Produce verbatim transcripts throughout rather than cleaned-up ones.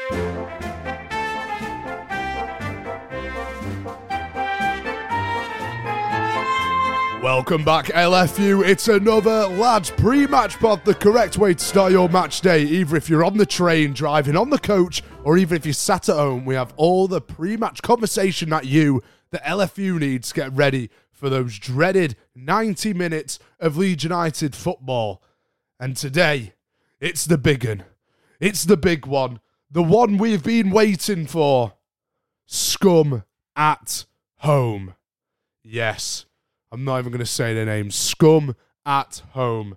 Welcome back, L F U. It's another Lads pre-match pod, the correct way to start your match day. Either if you're on the train, driving on the coach, or even if you're sat at home, we have all the pre-match conversation that you, the L F U, needs to get ready for those dreaded ninety minutes of Leeds United football. And today, it's the big one. It's the big one. The one we've been waiting for. Scum at home. Yes. I'm not even going to say their name. Scum at home.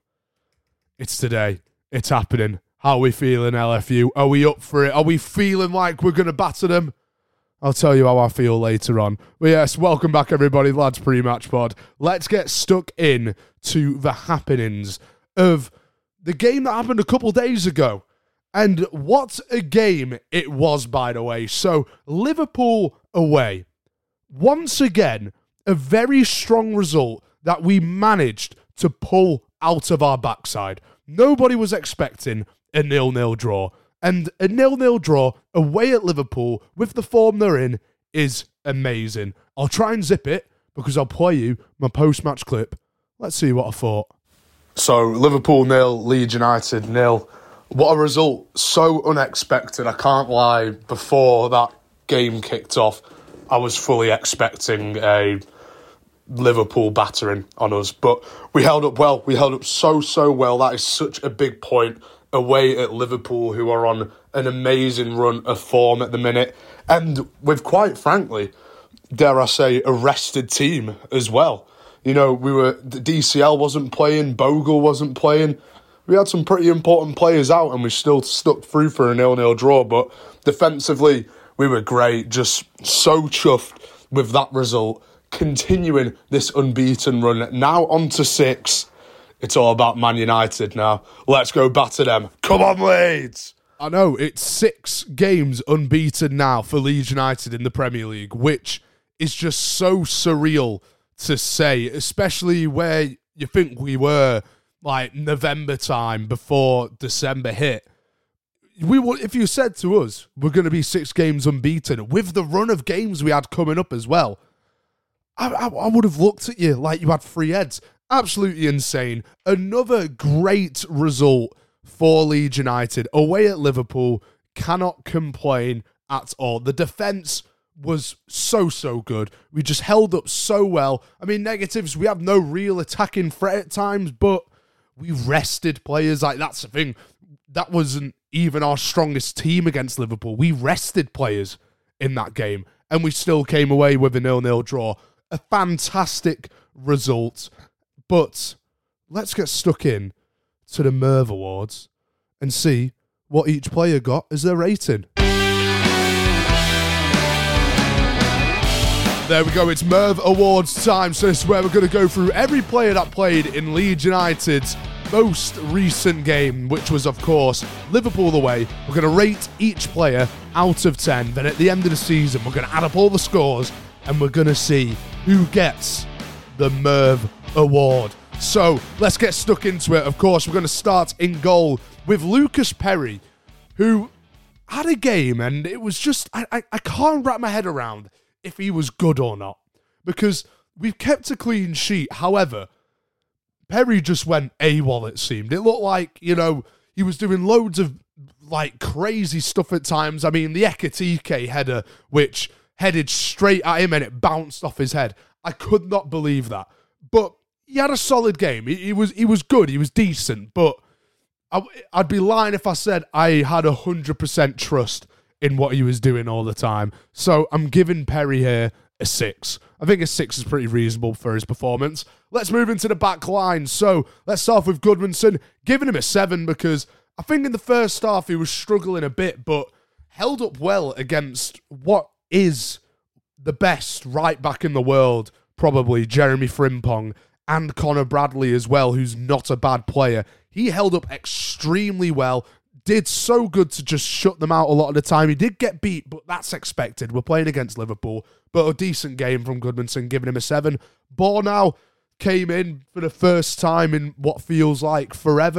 It's today. It's happening. How are we feeling, L F U? Are we up for it? Are we feeling like we're going to batter them? I'll tell you how I feel later on. But yes, welcome back, everybody. Lads pre-match pod. Let's get stuck in to the happenings of the game that happened a couple days ago. And what a game it was, by the way. So, Liverpool away. Once again, a very strong result that we managed to pull out of our backside. Nobody was expecting a nil-nil draw. And a nil-nil draw away at Liverpool with the form they're in is amazing. I'll try and zip it because I'll play you my post-match clip. Let's see what I thought. So, Liverpool nil, Leeds United nil. What a result. So unexpected. I can't lie. Before that game kicked off, I was fully expecting a Liverpool battering on us, but we held up well. We held up so, so well. That is such a big point away at Liverpool, who are on an amazing run of form at the minute, and with, quite frankly, dare I say, a rested team as well. You know, we were D C L wasn't playing, Bogle wasn't playing. We had some pretty important players out, and we still stuck through for a nil-nil draw, but defensively, we were great. Just so chuffed with that result. Continuing this unbeaten run. Now on to six. It's all about Man United now. Let's go batter them. Come on, Leeds! I know, it's six games unbeaten now for Leeds United in the Premier League, which is just so surreal to say, especially where you think we were like November time before December hit. We would, if you said to us, we're going to be six games unbeaten with the run of games we had coming up as well, I, I, I would have looked at you like you had three heads. Absolutely insane. Another great result for Leeds United. Away at Liverpool. Cannot complain at all. The defence was so, so good. We just held up so well. I mean, negatives, we have no real attacking threat at times, but we rested players. Like, that's the thing. That wasn't even our strongest team against Liverpool. We rested players in that game, and we still came away with a nil-nil draw. A fantastic result, but let's get stuck in to the Merv Awards and see what each player got as their rating. There we go, it's Merv Awards time. So this is where we're going to go through every player that played in Leeds United's most recent game, which was, of course, Liverpool away. We're going to rate each player out of ten. Then at the end of the season, we're going to add up all the scores and we're going to see who gets the Merv Award. So let's get stuck into it. Of course, we're going to start in goal with Lucas Perry, who had a game, and it was just, I, I, I can't wrap my head around if he was good or not, because we've kept a clean sheet. However, Perry just went AWOL, it seemed. It looked like, you know, he was doing loads of, like, crazy stuff at times. I mean, the Ekitike header, which headed straight at him and it bounced off his head. I could not believe that. But he had a solid game. He, he was he was good. He was decent. But I, I'd be lying if I said I had one hundred percent trust in what he was doing all the time. So I'm giving Perry here a six. I think a six is pretty reasonable for his performance. Let's move into the back line. So let's start off with Goodmanson, giving him a seven because I think in the first half he was struggling a bit, but held up well against what is the best right back in the world, probably Jeremy Frimpong, and Connor Bradley as well, who's not a bad player. He held up extremely well, did so good to just shut them out a lot of the time. He did get beat, but that's expected. We're playing against Liverpool, but a decent game from Goodmanson, giving him a seven. Bornau came in for the first time in what feels like forever,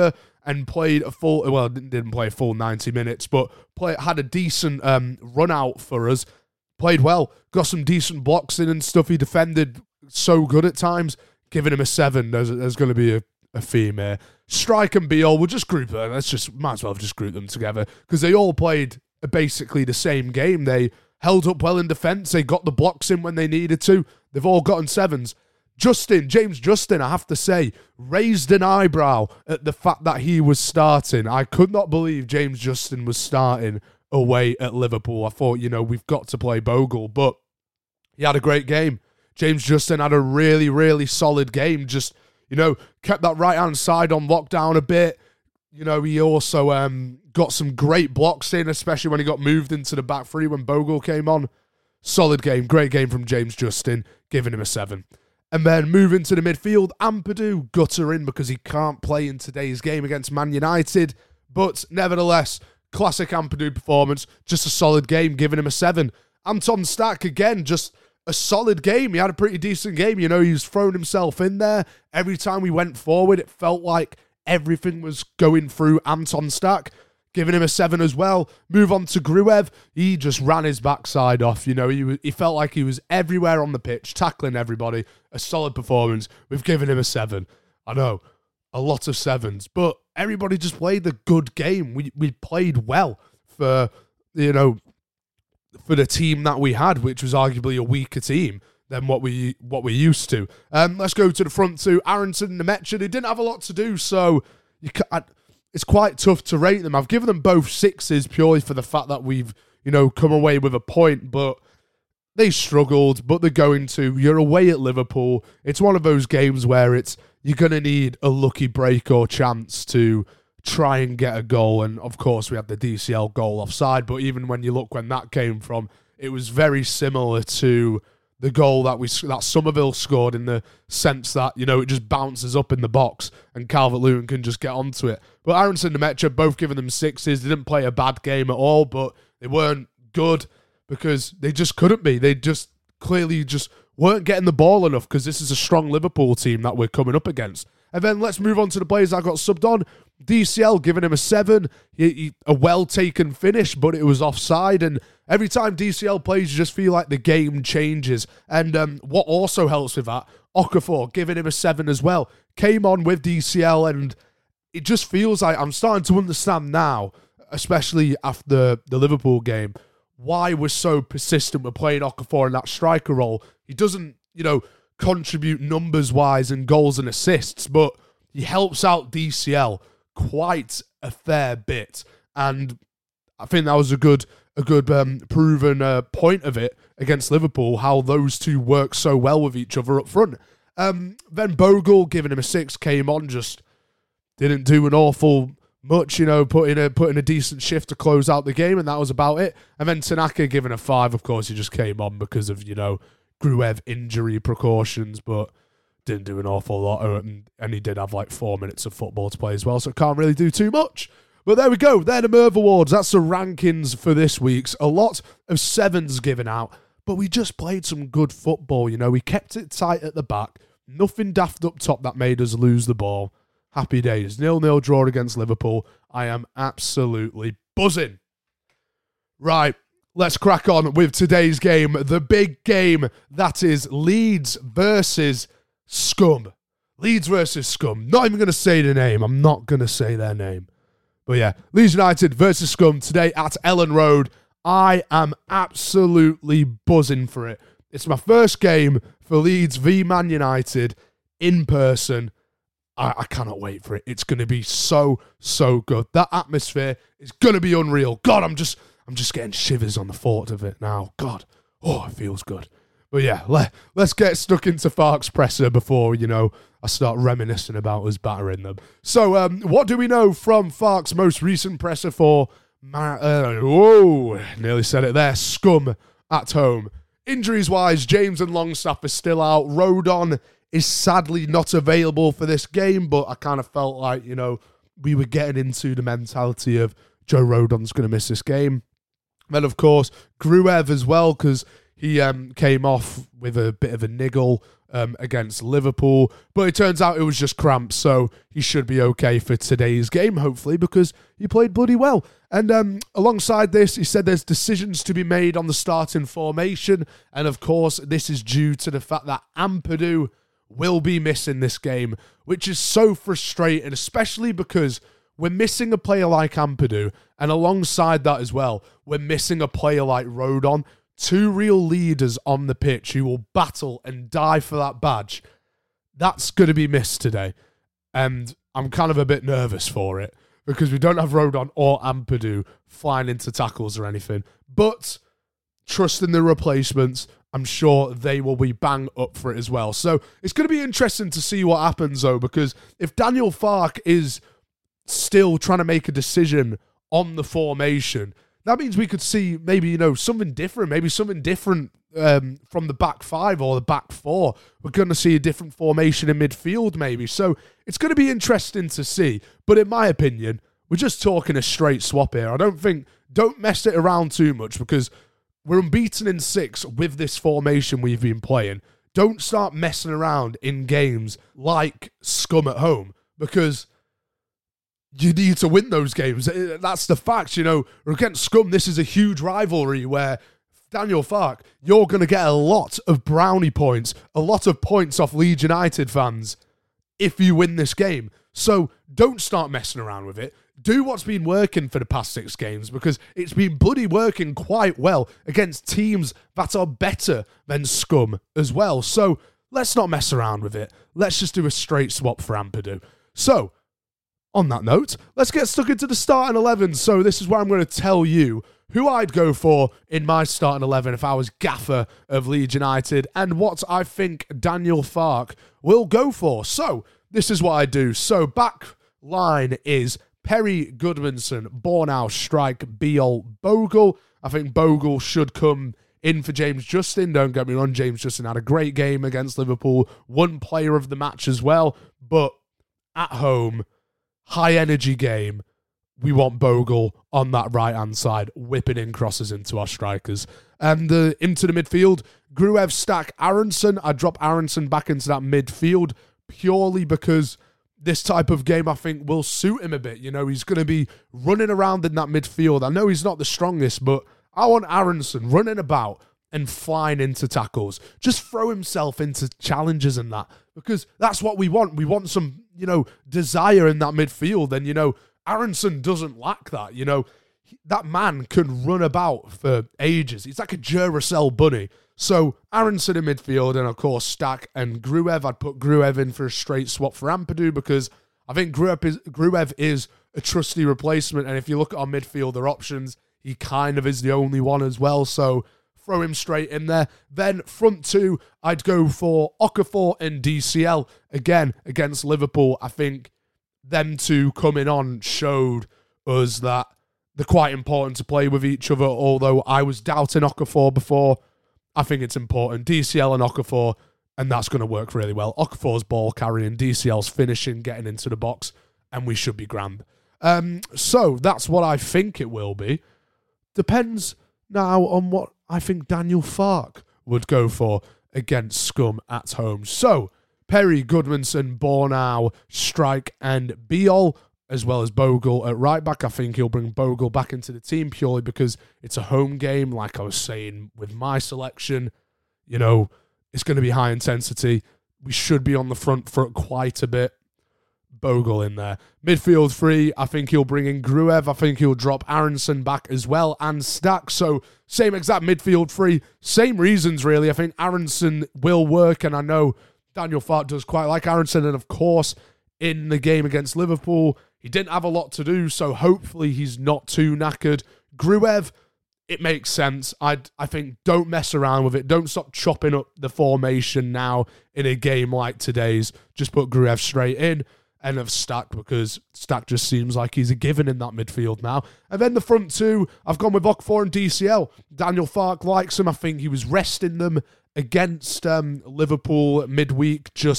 and played a full, well, didn't play a full ninety minutes, but play, had a decent um, run out for us. Played well, got some decent blocks in and stuff. He defended so good at times. Giving him a seven, there's, there's going to be a, a theme here. Strike and Beal, we'll just group them. Let's just, might as well just group them together because they all played basically the same game. They held up well in defence. They got the blocks in when they needed to. They've all gotten sevens. Justin, James Justin, I have to say, raised an eyebrow at the fact that he was starting. I could not believe James Justin was starting away at Liverpool. I thought, you know, we've got to play Bogle, but he had a great game. James Justin had a really, really solid game. Just, you know, kept that right-hand side on lockdown a bit. You know, he also um, got some great blocks in, especially when he got moved into the back three when Bogle came on. Solid game, great game from James Justin, giving him a seven. And then moving to the midfield, Ampadu guttering because he can't play in today's game against Man United. But nevertheless, classic Ampadu performance, just a solid game, giving him a seven. Anton Stack, again, just a solid game. He had a pretty decent game. You know, he was throwing himself in there. Every time we went forward, it felt like everything was going through Anton Stack, giving him a seven as well. Move on to Gruev. He just ran his backside off. You know, he, he felt like he was everywhere on the pitch, tackling everybody. A solid performance. We've given him a seven. I know, a lot of sevens, but everybody just played a good game. We we played well for, you know, for the team that we had, which was arguably a weaker team than what we what we're used to. Um, let's go to the front two. Aronson and Nemecha, they didn't have a lot to do, so you can, it's quite tough to rate them. I've given them both sixes purely for the fact that we've, you know, come away with a point, but they struggled, but they're going to. You're away at Liverpool. It's one of those games where it's you're going to need a lucky break or chance to try and get a goal. And, of course, we had the D C L goal offside, but even when you look when that came from, it was very similar to the goal that we that Somerville scored in the sense that, you know, it just bounces up in the box and Calvert-Lewin can just get onto it. But Aronson and Nemecha, both giving them sixes. They didn't play a bad game at all, but they weren't good because they just couldn't be. They just clearly just weren't getting the ball enough because this is a strong Liverpool team that we're coming up against. And then let's move on to the players that got subbed on. D C L giving him a seven. He, he, a well-taken finish, but it was offside. And every time D C L plays, you just feel like the game changes. And um, what also helps with that, Okafor giving him a seven as well. Came on with D C L, and it just feels like I'm starting to understand now, especially after the Liverpool game, why we're so persistent with playing Okafor in that striker role. He doesn't, you know, contribute numbers-wise and goals and assists, but he helps out D C L quite a fair bit. And I think that was a good a good um, proven uh, point of it against Liverpool, how those two work so well with each other up front. Um, then Bogle, giving him a six, came on, just didn't do an awful much, you know, putting a putting a decent shift to close out the game, and that was about it. And then Tanaka giving a five, of course, he just came on because of, you know, Gruev injury precautions, but didn't do an awful lot, and, and he did have like four minutes of football to play as well, so can't really do too much. But there we go, they're the Merv Awards. That's the rankings for this week's. A lot of sevens given out, but we just played some good football, you know. We kept it tight at the back, nothing daft up top that made us lose the ball. Happy days. nil nil draw against Liverpool. I am absolutely buzzing. Right, let's crack on with today's game. The big game that is Leeds versus Scum. Leeds versus Scum. Not even going to say the name. I'm not going to say their name. But yeah, Leeds United versus Scum today at Ellen Road. I am absolutely buzzing for it. It's my first game for Leeds v Man United in person. I, I cannot wait for it. It's going to be so, so good. That atmosphere is going to be unreal. God, I'm just... I'm just getting shivers on the thought of it now. God, oh, it feels good. But yeah, let, let's get stuck into Farke's presser before, you know, I start reminiscing about us battering them. So, um, what do we know from Farke's most recent presser for, Ma- uh, whoa, nearly said it there, Scum at home? Injuries-wise, James and Longstaff are still out. Rodon is sadly not available for this game, but I kind of felt like, you know, we were getting into the mentality of Joe Rodon's going to miss this game. Then, of course, Gruev as well, because he um, came off with a bit of a niggle um, against Liverpool, but it turns out it was just cramps, so he should be okay for today's game, hopefully, because he played bloody well. And um, alongside this, he said there's decisions to be made on the starting formation, and of course, this is due to the fact that Ampadu will be missing this game, which is so frustrating, especially because we're missing a player like Ampadu, and alongside that as well, we're missing a player like Rodon, two real leaders on the pitch who will battle and die for that badge. That's going to be missed today, and I'm kind of a bit nervous for it, because we don't have Rodon or Ampadu flying into tackles or anything, but trust in the replacements. I'm sure they will be bang up for it as well. So it's going to be interesting to see what happens, though, because if Daniel Farke is still trying to make a decision on the formation, that means we could see maybe, you know, something different, maybe something different um, from the back five or the back four. We're going to see a different formation in midfield, maybe. So it's going to be interesting to see. But in my opinion, we're just talking a straight swap here. I don't think, don't mess it around too much, because we're unbeaten in six with this formation we've been playing. Don't start messing around in games like Scum at home, because you need to win those games. That's the fact, you know. Against Scum, this is a huge rivalry where, Daniel Farke, you're going to get a lot of brownie points, a lot of points off Leeds United fans if you win this game. So don't start messing around with it. Do what's been working for the past six games, because it's been bloody working quite well against teams that are better than Scum as well. So let's not mess around with it. Let's just do a straight swap for Ampadu. So, on that note, let's get stuck into the starting eleven. So this is where I'm going to tell you who I'd go for in my starting eleven if I was gaffer of Leeds United, and what I think Daniel Farke will go for. So this is what I do. So back line is Perry, Goodmanson, Bornau, Strike, Biol, Bogle. I think Bogle should come in for James Justin. Don't get me wrong, James Justin had a great game against Liverpool, one player of the match as well, but at home, high energy game, we want Bogle on that right-hand side, whipping in crosses into our strikers. And uh, into the midfield, Gruev, Stack, Aronson. I drop Aronson back into that midfield purely because this type of game, I think, will suit him a bit. You know, he's going to be running around in that midfield. I know he's not the strongest, but I want Aronson running about and flying into tackles. Just throw himself into challenges and that, because that's what we want. We want some, you know, desire in that midfield. And, you know, Aronson doesn't lack that. You know, that man can run about for ages. He's like a Duracell bunny. So Aronson in midfield, and of course Stack and Gruev. I'd put Gruev in for a straight swap for Ampadu, because I think Gruev is, Gruev is a trusty replacement. And if you look at our midfielder options, he kind of is the only one as well. So throw him straight in there. Then front two, I'd go for Okafor and D C L. Again, against Liverpool, I think them two coming on showed us that they're quite important to play with each other, although I was doubting Okafor before. I think it's important. D C L and Okafor, and that's going to work really well. Okafor's ball carrying, D C L's finishing, getting into the box, and we should be grand. Um, so that's what I think it will be. Depends now on what I think Daniel Farke would go for against Scum at home. So, Perry, Goodmanson, Bornau, Strike, and Biol, as well as Bogle at right back. I think he'll bring Bogle back into the team purely because it's a home game. Like I was saying with my selection, you know, it's going to be high intensity. We should be on the front foot quite a bit. Bogle in there. Midfield three, I think he'll bring in Gruev. I think he'll drop Aronson back as well and Stack. So same exact midfield three. Same reasons, really. I think Aronson will work, and I know Daniel Farke does quite like Aronson. And of course, in the game against Liverpool, he didn't have a lot to do, so hopefully he's not too knackered. Gruev, it makes sense. I I think don't mess around with it. Don't stop chopping up the formation now in a game like today's. Just put Gruev straight in. And of Stack, because Stack just seems like he's a given in that midfield now. And then the front two, I've gone with Okafor and D C L. Daniel Farke likes him. I think he was resting them against um, Liverpool midweek, just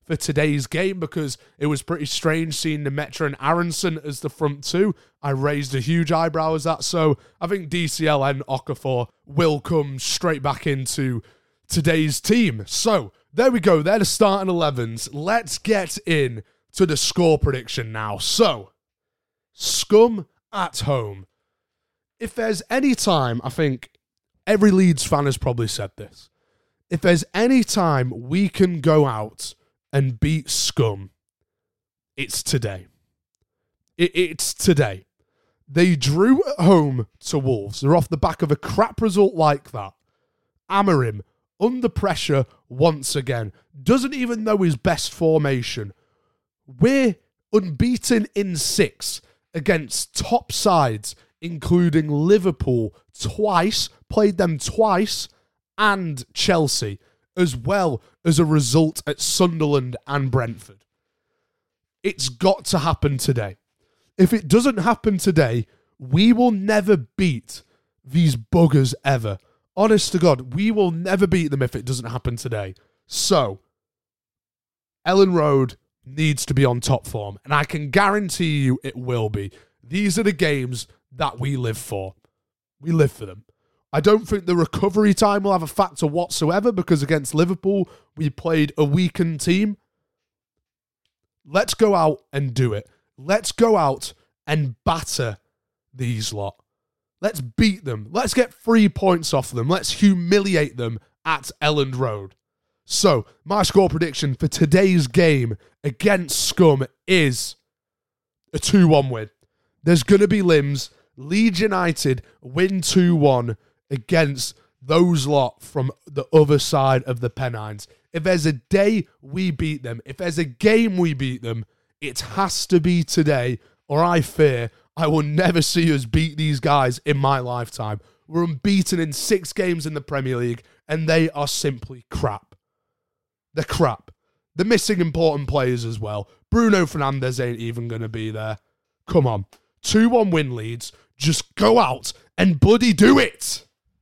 for today's game because it was pretty strange seeing Nemetra and Aronson as the front two. I raised a huge eyebrow as that, so I think D C L and Okafor will come straight back into today's team. So, there we go. They're the starting elevens. Let's get in to the score prediction now. So, Scum at home. If there's any time, I think every Leeds fan has probably said this. If there's any time we can go out and beat Scum, it's today. It, it's today. They drew at home to Wolves. They're off the back of a crap result like that. Amorim, under pressure once again, doesn't even know his best formation. We're unbeaten in six against top sides, including Liverpool twice, played them twice, and Chelsea, as well as a result at Sunderland and Brentford. It's got to happen today. If it doesn't happen today, we will never beat these buggers ever. Honest to God, we will never beat them if it doesn't happen today. So, Ellen Road needs to be on top form, and I can guarantee you it will be. These are the games that we live for. We live for them. I don't think the recovery time will have a factor whatsoever because against Liverpool, we played a weakened team. Let's go out and do it. Let's go out and batter these lot. Let's beat them. Let's get three points off them. Let's humiliate them at Elland Road. So, my score prediction for today's game against Scum is a two one win. There's going to be limbs. Leeds United win two one against those lot from the other side of the Pennines. If there's a day we beat them, if there's a game we beat them, it has to be today, or I fear I will never see us beat these guys in my lifetime. We're unbeaten in six games in the Premier League, and they are simply crap. They're crap. They're missing important players as well. Bruno Fernandes ain't even going to be there. Come on. two one win Leeds. Just go out and bloody do it.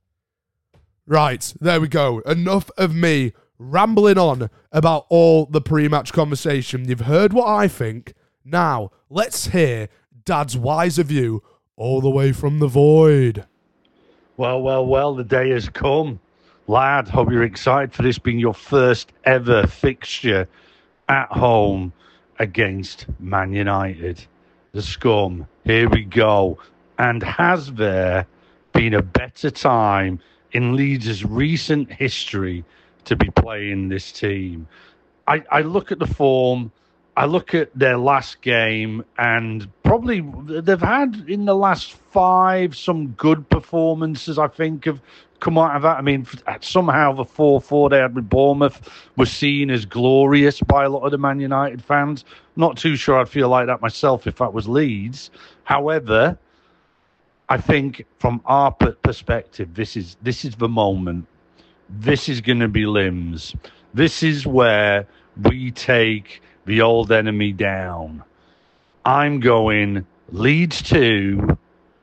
Right, there we go. Enough of me rambling on about all the pre-match conversation. You've heard what I think. Now, let's hear Dad's wiser view all the way from the void. Well, well, well, the day has come. Lad, hope you're excited for this being your first ever fixture at home against Man United. The Scum, here we go. And has there been a better time in Leeds' recent history to be playing this team? I, I look at the form, I look at their last game, and probably they've had in the last five some good performances, I think, have come out of that. I mean, somehow the four four they had with Bournemouth was seen as glorious by a lot of the Man United fans. Not too sure I'd feel like that myself if that was Leeds. However, I think from our perspective, this is this is the moment. This is going to be limbs. This is where we take the old enemy down. I'm going Leeds two,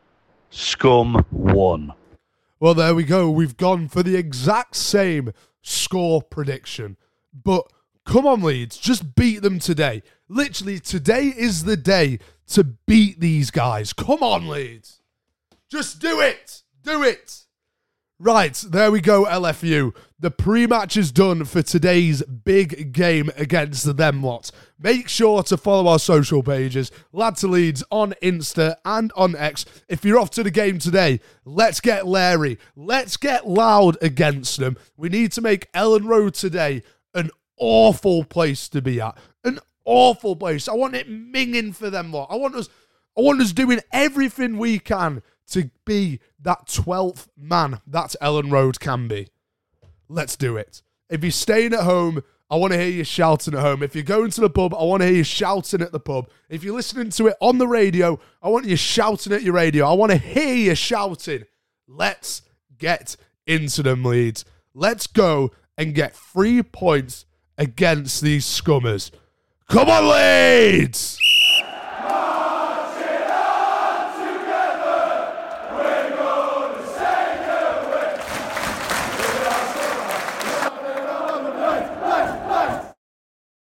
Scum one. Well, there we go. We've gone for the exact same score prediction. But come on, Leeds, just beat them today. Literally, today is the day to beat these guys. Come on, Leeds. Just do it. Do it. Right, there we go, L F U. The pre-match is done for today's big game against them lot. Make sure to follow our social pages, Lad to Leeds on Insta and on X. If you're off to the game today, let's get Larry. Let's get loud against them. We need to make Ellen Road today an awful place to be at. An awful place. I want it minging for them lot. I want us, I want us doing everything we can to be that twelfth man that Ellen Road can be. Let's do it. If you're staying at home, I want to hear you shouting at home. If you're going to the pub, I want to hear you shouting at the pub. If you're listening to it on the radio, I want you shouting at your radio. I want to hear you shouting. Let's get into them, Leeds. Let's go and get three points against these scummers. Come on, Leeds!